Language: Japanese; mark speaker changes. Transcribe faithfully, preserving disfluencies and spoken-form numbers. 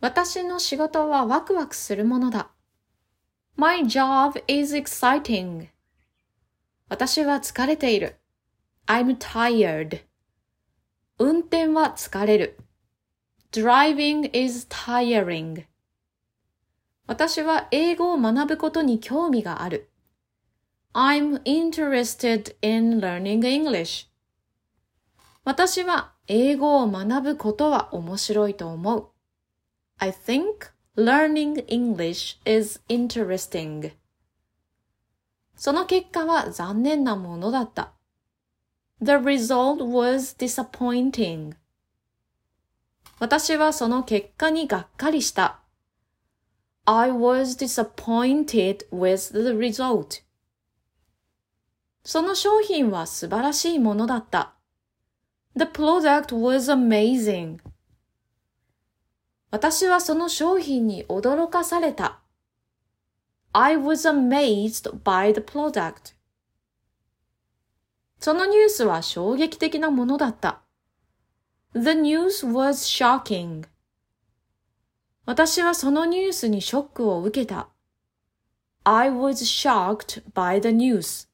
Speaker 1: 私の仕事はワクワクするものだ。My job is exciting. 私は疲れている。I'm tired. 運転は疲れる。Driving is tiring. 私は英語を学ぶことに興味がある。I'm interested in learning English. 私は英語を学ぶことは面白いと思う。I think learning English is interesting. その結果は残念なものだった。The result was disappointing. 私はその結果にがっかりした。I was disappointed with the result. その商品は素晴らしいものだった。The product was amazing. 私はその商品に驚かされた。I was amazed by the product. そのニュースは衝撃的なものだった。The news was shocking. 私はそのニュースにショックを受けた。I was shocked by the news.